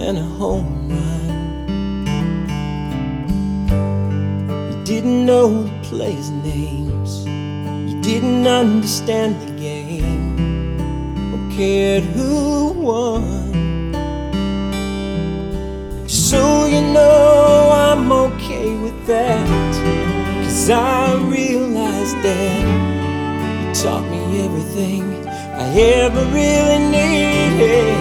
and a home run. You didn't know the players' names, you didn't understand the game, or cared who won. So you know I'm okay with that, 'cause I realized that you taught me everything I ever really needed.